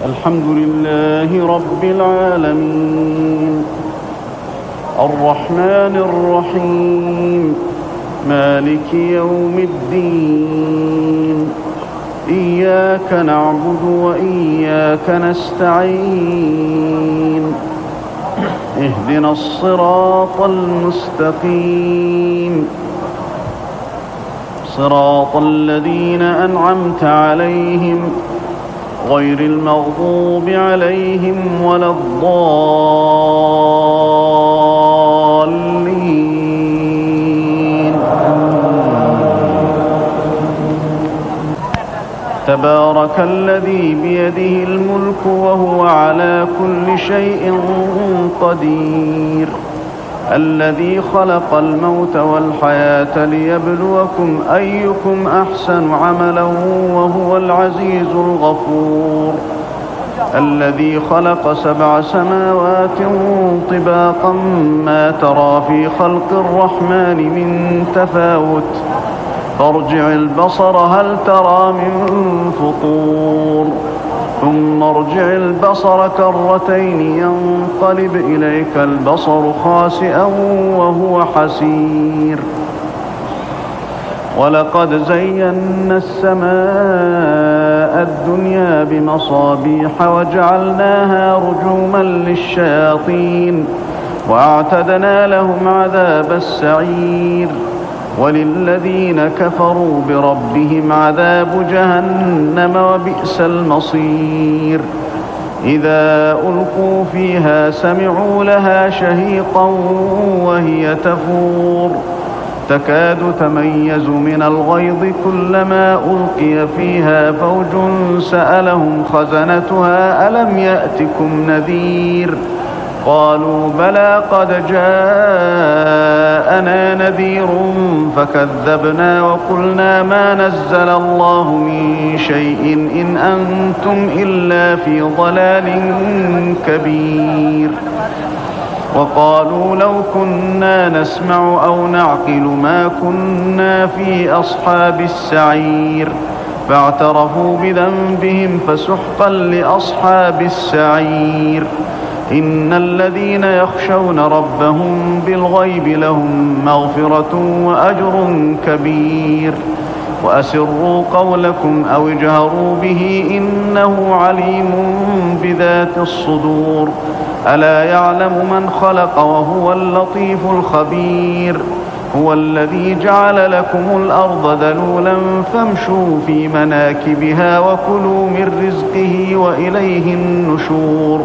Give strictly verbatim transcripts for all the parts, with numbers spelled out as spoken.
الحمد لله رب العالمين الرحمن الرحيم مالك يوم الدين إياك نعبد وإياك نستعين اهدنا الصراط المستقيم صراط الذين أنعمت عليهم غير المغضوب عليهم ولا الضالين. تبارك الذي بيده الملك وهو على كل شيء قدير الذي خلق الموت والحياة ليبلوكم أيكم أحسن عملا وهو العزيز الغفور الذي خلق سبع سماوات طباقا ما ترى في خلق الرحمن من تفاوت فارجع البصر هل ترى من فطور ثم ارجع البصر كرتين ينقلب إليك البصر خاسئا وهو حسير ولقد زينا السماء الدنيا بمصابيح وجعلناها رجوما للشياطين وأعتدنا لهم عذاب السعير وللذين كفروا بربهم عذاب جهنم وبئس المصير إذا ألقوا فيها سمعوا لها شهيقا وهي تفور تكاد تميز من الغيظ كلما ألقي فيها فوج سألهم خزنتها ألم يأتكم نذير قالوا بلى قد جاءنا نذير فكذبنا وقلنا ما نزل الله من شيء إن أنتم إلا في ضلال كبير وقالوا لو كنا نسمع أو نعقل ما كنا في أصحاب السعير فاعترفوا بذنبهم فسحقا لأصحاب السعير إن الذين يخشون ربهم بالغيب لهم مغفرة وأجر كبير وأسروا قولكم أو اجهروا به إنه عليم بذات الصدور ألا يعلم من خلق وهو اللطيف الخبير هو الذي جعل لكم الأرض ذلولا فامشوا في مناكبها وكلوا من رزقه وإليه النشور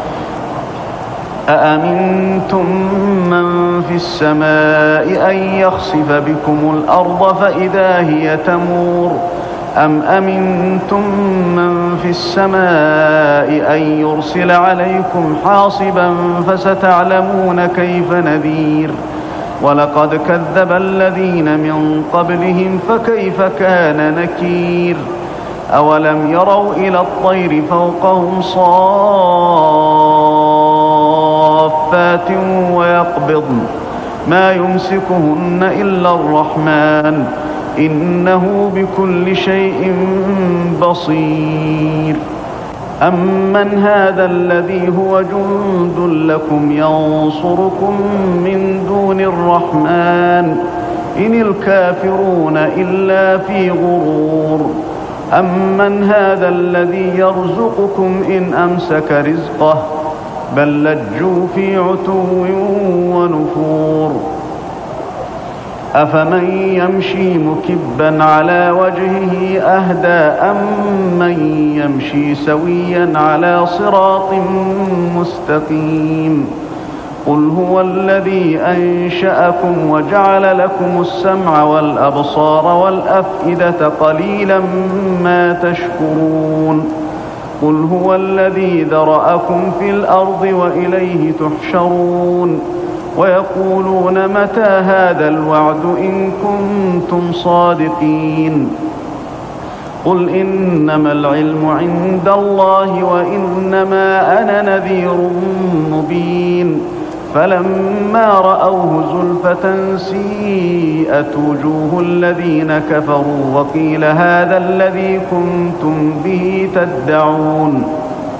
أأمنتم من في السماء أن يخسف بكم الأرض فإذا هي تمور أم أمنتم من في السماء أن يرسل عليكم حاصبا فستعلمون كيف نذير ولقد كذب الذين من قبلهم فكيف كان نكير أولم يروا إلى الطير فوقهم صافات ويقبضن ما يمسكهن إلا الرحمن إنه بكل شيء بصير أمن هذا الذي هو جند لكم ينصركم من دون الرحمن إن الكافرون إلا في غرور أمن هذا الذي يرزقكم إن أمسك رزقه بل لجوا في عتو ونفور أفمن يمشي مكبا على وجهه أهدى أم من يمشي سويا على صراط مستقيم قل هو الذي أنشأكم وجعل لكم السمع والأبصار والأفئدة قليلا ما تشكرون قل هو الذي ذرأكم في الأرض وإليه تحشرون ويقولون متى هذا الوعد إن كنتم صادقين قل إنما العلم عند الله وإنما أنا نذير مبين فلما رأوه زلفة سيئت وجوه الذين كفروا وقيل هذا الذي كنتم به تدعون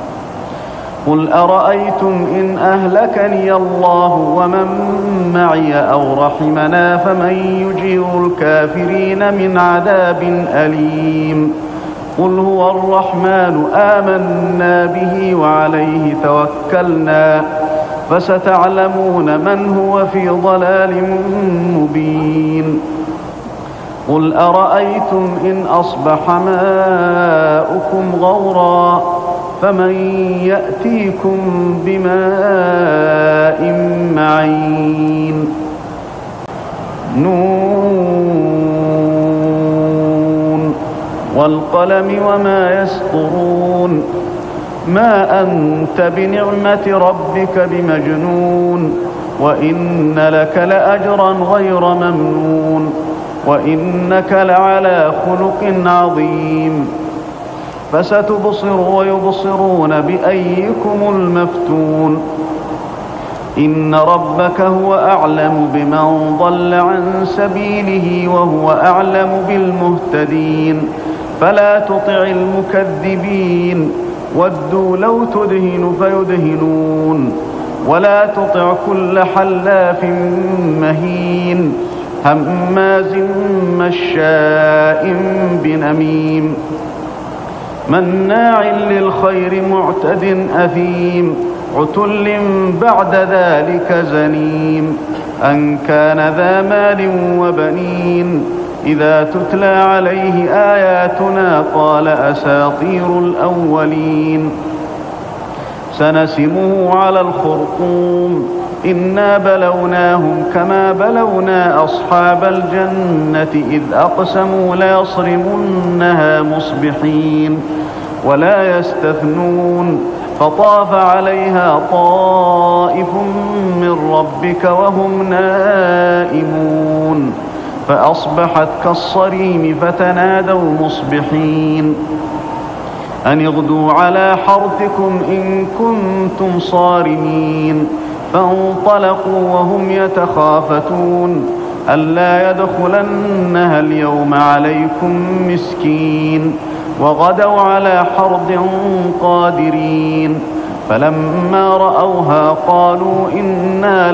قل أرأيتم إن أهلكني الله ومن معي أو رحمنا فمن يجير الكافرين من عذاب أليم قل هو الرحمن آمنا به وعليه توكلنا فستعلمون من هو في ضلال مبين قل أرأيتم إن أصبح ماؤكم غورا فمن يأتيكم بماء معين نون والقلم وما يسطرون ما أنت بنعمة ربك بمجنون وإن لك لأجرا غير ممنون وإنك لعلى خلق عظيم فستبصر ويبصرون بأيكم المفتون إن ربك هو أعلم بمن ضل عن سبيله وهو أعلم بالمهتدين فلا تطع المكذبين ودوا لو تدهن فيدهنون ولا تطع كل حلاف مهين هماز مشاء بنميم مناع للخير معتد أثيم عتل بعد ذلك زنيم أن كان ذا مال وبنين إذا تتلى عليه آياتنا قال أساطير الأولين سنسمه على الخرطوم إنا بلوناهم كما بلونا أصحاب الجنة إذ أقسموا ليصرمنها مصبحين ولا يستثنون فطاف عليها طائف من ربك وهم نائمون فأصبحت كالصريم فتنادوا مصبحين أن اغدوا على حرثكم إن كنتم صارمين فانطلقوا وهم يتخافتون ألا يدخلنها اليوم عليكم مسكين وغدوا على حرد قادرين فلما رأوها قالوا إنا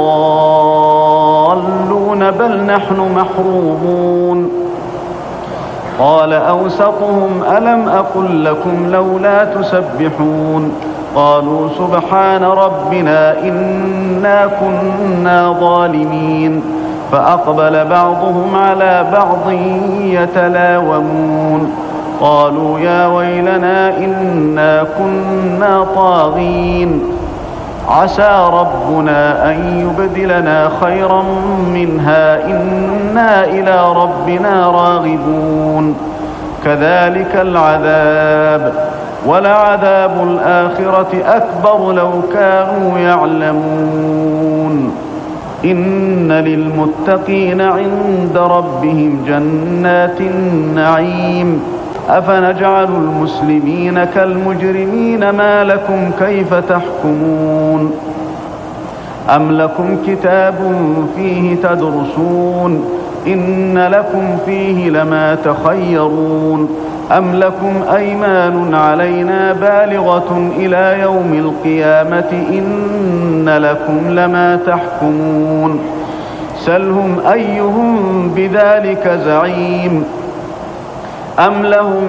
لضالون بل نحن محرومون قال أوسطهم ألم أقل لكم لولا تسبحون قالوا سبحان ربنا إنا كنا ظالمين فأقبل بعضهم على بعض يتلاومون قالوا يا ويلنا إنا كنا طاغين عسى ربنا أن يبدلنا خيرا منها إنا إلى ربنا راغبون كذلك العذاب ولعذاب الآخرة أكبر لو كانوا يعلمون إن للمتقين عند ربهم جنات النعيم أفنجعل المسلمين كالمجرمين ما لكم كيف تحكمون أم لكم كتاب فيه تدرسون إن لكم فيه لما تخيرون أم لكم أيمان علينا بالغة إلى يوم القيامة إن لكم لما تحكمون سلهم أيهم بذلك زعيم أم لهم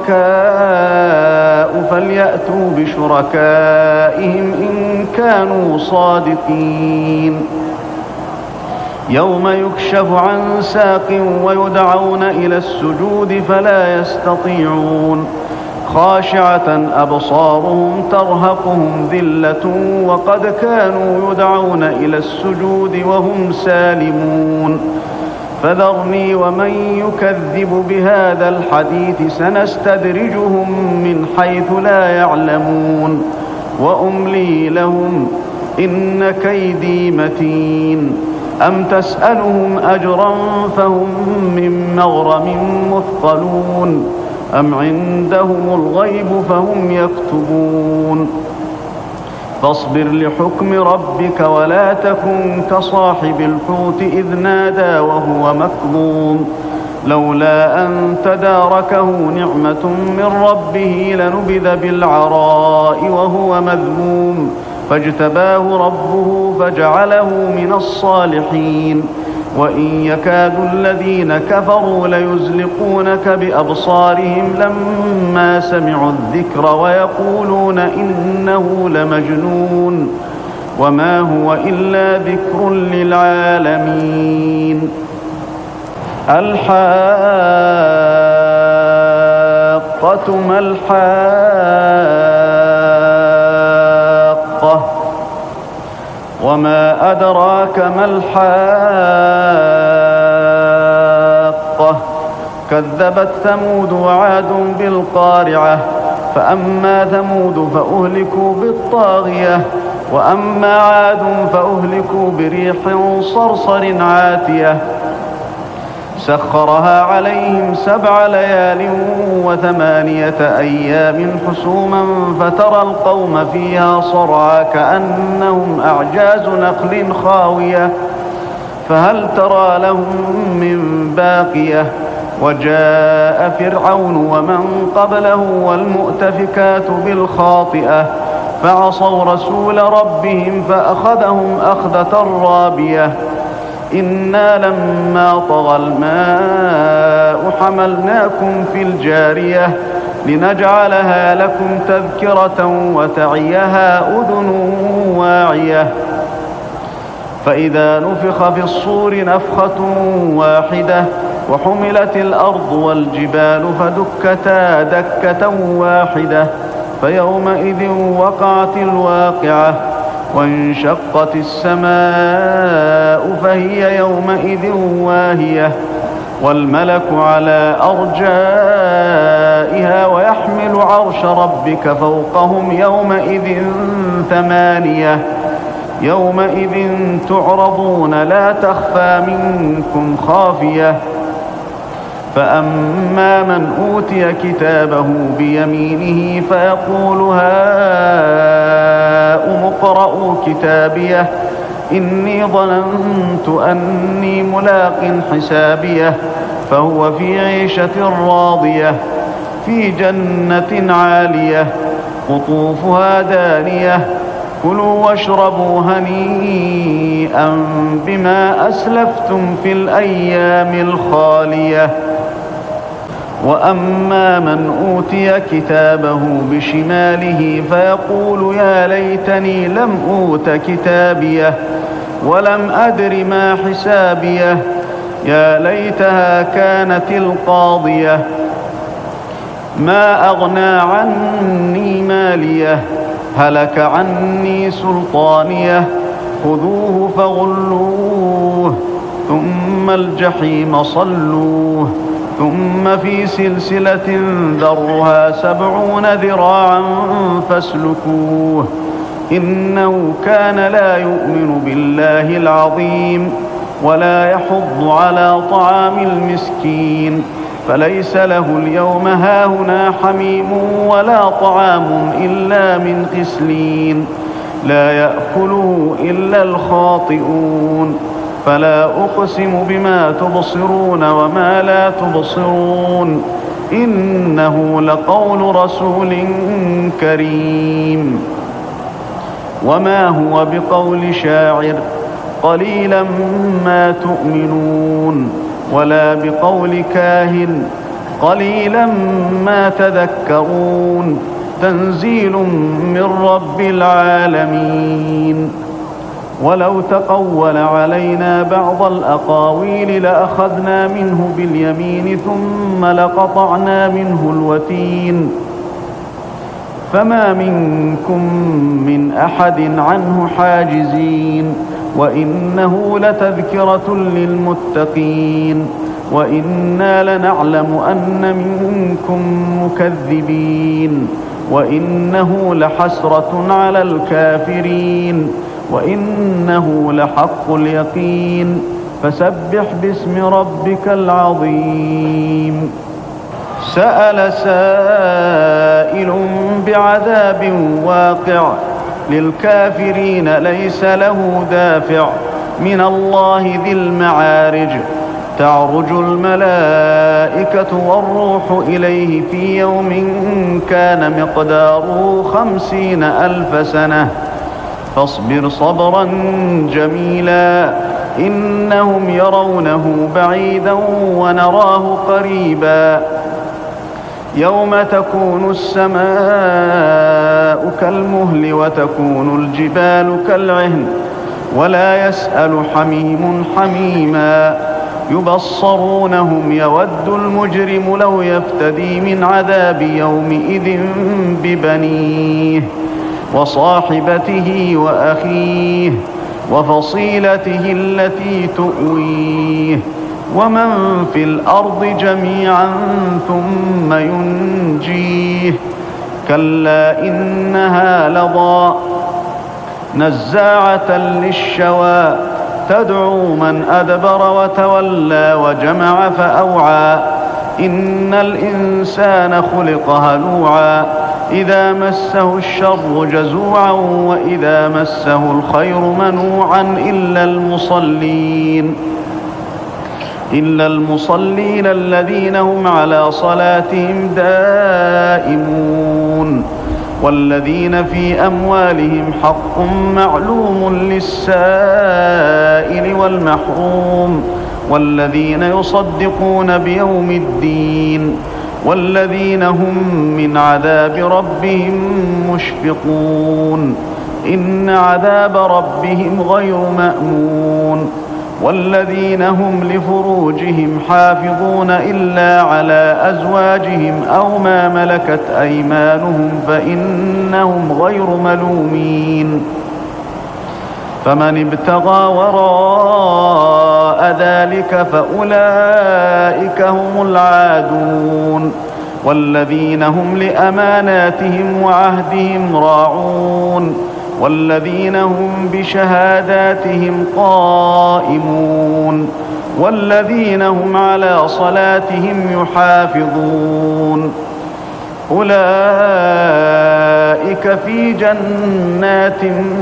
شركاء فليأتوا بشركائهم إن كانوا صادقين يوم يكشف عن ساق ويدعون إلى السجود فلا يستطيعون خاشعة أبصارهم ترهقهم ذلة وقد كانوا يدعون إلى السجود وهم سالمون فذرني ومن يكذب بهذا الحديث سنستدرجهم من حيث لا يعلمون وأملي لهم إن كيدي متين أم تسألهم أجرا فهم من مغرم مثقلون أم عندهم الغيب فهم يكتبون فاصبر لحكم ربك ولا تكن كصاحب الحوت إذ نادى وهو مكظوم لولا أن تداركه نعمة من ربه لنبذ بالعراء وهو مذموم فاجتباه ربه فجعله من الصالحين. وإن يكاد الذين كفروا ليزلقونك بأبصارهم لما سمعوا الذكر ويقولون إنه لمجنون وما هو إلا ذكر للعالمين. الحاقة ما الحاقة وما أدراك ما الحاقة كذبت ثمود وعاد بالقارعة فأما ثمود فأهلكوا بالطاغية وأما عاد فأهلكوا بريح صرصر عاتية سخرها عليهم سبع ليال وثمانية أيام حسوما فترى القوم فيها صرعى كأنهم أعجاز نخل خاوية فهل ترى لهم من باقية. وجاء فرعون ومن قبله والمؤتفكات بالخاطئة فعصوا رسول ربهم فأخذهم أخذة رابية. إنا لما طغى الماء حملناكم في الجارية لنجعلها لكم تذكرة وتعيها أذن واعية. فإذا نفخ في الصور نفخة واحدة وحملت الأرض والجبال فدكتا دكة واحدة فيومئذ وقعت الواقعة وانشقت السماء فهي يومئذ واهية والملك على أرجائها ويحمل عرش ربك فوقهم يومئذ ثمانية يومئذ تعرضون لا تخفى منكم خافية. فأما من أوتي كتابه بيمينه فيقول هاؤم اقرءوا كتابيه إني ظننت أني ملاق حسابيه فهو في عيشة راضية في جنة عالية قطوفها دانية كلوا واشربوا هنيئا بما أسلفتم في الأيام الخالية. وأما من أوتي كتابه بشماله فيقول يا ليتني لم أوت كتابيه ولم أدر ما حسابيه يا ليتها كانت القاضية ما أغنى عني ماليه هلك عني سلطانيه خذوه فغلوه ثم الجحيم صلوه ثم في سلسلة ذرها سبعون ذراعا فاسلكوه إنه كان لا يؤمن بالله العظيم ولا يحض على طعام المسكين فليس له اليوم هاهنا حميم ولا طعام إلا من غسلين لا يأكله إلا الخاطئون. فلا أقسم بما تبصرون وما لا تبصرون إنه لقول رسول كريم وما هو بقول شاعر قليلا ما تؤمنون ولا بقول كاهن قليلا ما تذكرون تنزيل من رب العالمين. ولو تقول علينا بعض الأقاويل لأخذنا منه باليمين ثم لقطعنا منه الوتين فما منكم من أحد عنه حاجزين وإنه لتذكرة للمتقين وإنا لنعلم أن منكم مكذبين وإنه لحسرة على الكافرين وإنه لحق اليقين فسبح باسم ربك العظيم. سأل سائل بعذاب واقع للكافرين ليس له دافع من الله ذي المعارج تعرج الملائكة والروح إليه في يوم كان مقداره خمسين ألف سنة فاصبر صبرا جميلا إنهم يرونه بعيدا ونراه قريبا يوم تكون السماء كالمهل وتكون الجبال كالعهن ولا يسأل حميم حميما يبصرونهم يود المجرم لو يفتدي من عذاب يومئذ ببنيه وصاحبته وأخيه وفصيلته التي تؤويه ومن في الأرض جميعا ثم ينجيه كلا إنها لظى نزاعة للشوى تدعو من أدبر وتولى وجمع فأوعى إن الإنسان خلق هلوعا إذا مسه الشر جزوعا وإذا مسه الخير منوعا إلا المصلين إلا المصلين الذين هم على صلاتهم دائمون والذين في أموالهم حق معلوم للسائل والمحروم والذين يصدقون بيوم الدين والذين هم من عذاب ربهم مشفقون إن عذاب ربهم غير مأمون والذين هم لفروجهم حافظون إلا على أزواجهم أو ما ملكت أيمانهم فإنهم غير ملومين فمن ابتغى وراء ذلك فأولئك هم العادون والذين هم لأماناتهم وعهدهم راعون والذين هم بشهاداتهم قائمون والذين هم على صلاتهم يحافظون أولئك في جنات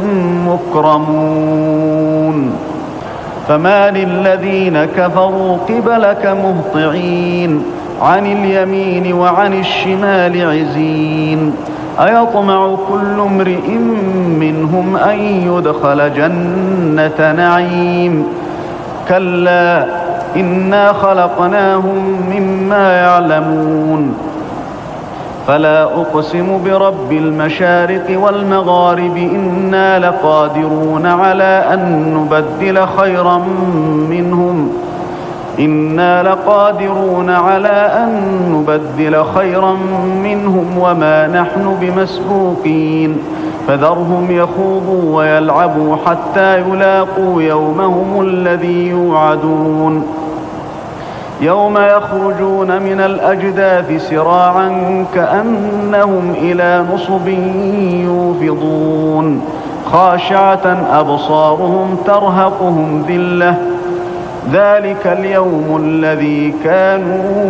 مكرمون فما للذين كفروا قبلك مهطعين عن اليمين وعن الشمال عزين أيطمع كل امرئ منهم أن يدخل جنة نعيم كلا إنا خلقناهم مما يعلمون فلا أقسم برب المشارق والمغارب إنا لقادرون على أن نبدل خيرا منهم إنا لقادرون على أن نبدل خيرا منهم وما نحن بمسبوقين فذرهم يخوضوا ويلعبوا حتى يلاقوا يومهم الذي يوعدون يوم يخرجون من الأجداث سراعا كأنهم إلى نصب يوفضون خاشعة أبصارهم ترهقهم ذلة ذلك اليوم الذي كانوا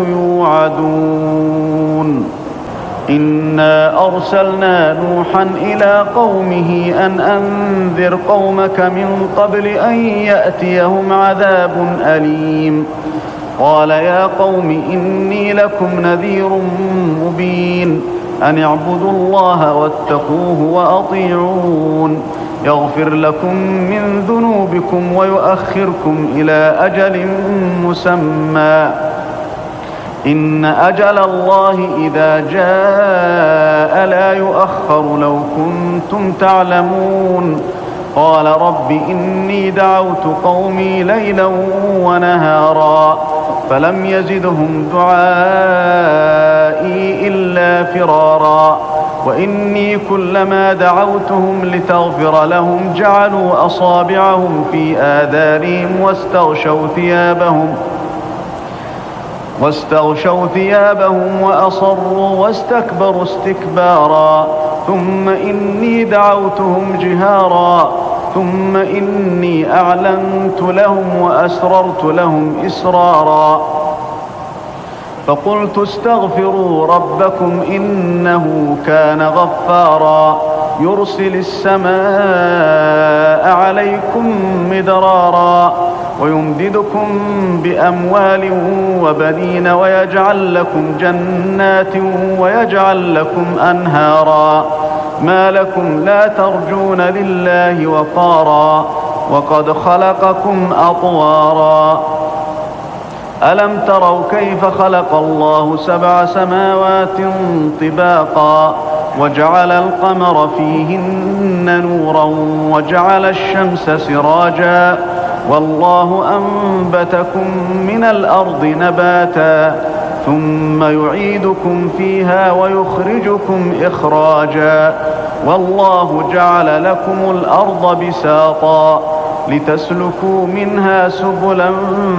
يوعدون إنا أرسلنا نوحا إلى قومه أن أنذر قومك من قبل أن يأتيهم عذاب أليم قال يا قوم إني لكم نذير مبين أن اعبدوا الله واتقوه وأطيعون يغفر لكم من ذنوبكم ويؤخركم إلى أجل مسمى إن أجل الله إذا جاء لا يؤخر لو كنتم تعلمون قال رب إني دعوت قومي ليلا ونهارا فلم يزدهم دعائي إلا فرارا وإني كلما دعوتهم لتغفر لهم جعلوا أصابعهم في آذانهم واستغشوا ثيابهم واستغشوا ثيابهم وأصروا واستكبروا استكبارا ثم إني دعوتهم جهارا ثم إني أعلنت لهم وأسررت لهم إسرارا فقلت استغفروا ربكم إنه كان غفارا يرسل السماء عليكم مدرارا ويمددكم بأموال وبنين ويجعل لكم جنات ويجعل لكم أنهارا ما لكم لا ترجون لله وقارا وقد خلقكم أطوارا ألم تروا كيف خلق الله سبع سماوات طباقا وجعل القمر فيهن نورا وجعل الشمس سراجا والله أنبتكم من الأرض نباتا ثم يعيدكم فيها ويخرجكم إخراجا والله جعل لكم الأرض بساطا لتسلكوا منها سبلا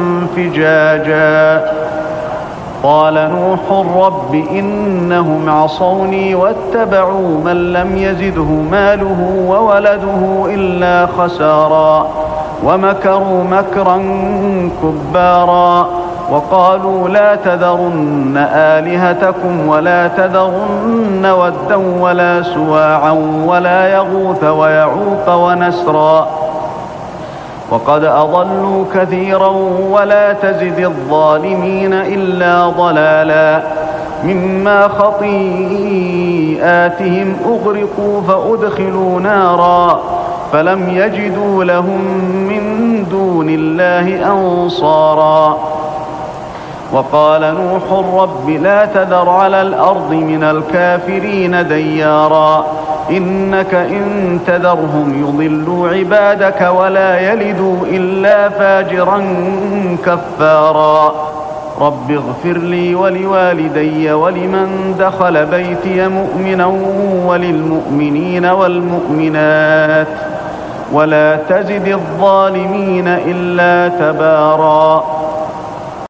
فجاجا قال نوح رب إنهم عصوني واتبعوا من لم يزده ماله وولده إلا خسارا ومكروا مكرا كبارا وقالوا لا تذرن آلهتكم ولا تذرن ودا ولا سواعا ولا يغوث ويعوق ونسرا وقد أضلوا كثيرا ولا تزد الظالمين إلا ضلالا مما خطيئاتهم أغرقوا فأدخلوا نارا فلم يجدوا لهم من دون الله أنصارا وقال نوح رب لا تذر على الأرض من الكافرين ديارا إنك إن تذرهم يضلوا عبادك ولا يلدوا إلا فاجرا كفارا رب اغفر لي ولوالدي ولمن دخل بيتي مؤمنا وللمؤمنين والمؤمنات ولا تزد الظالمين إلا تبارا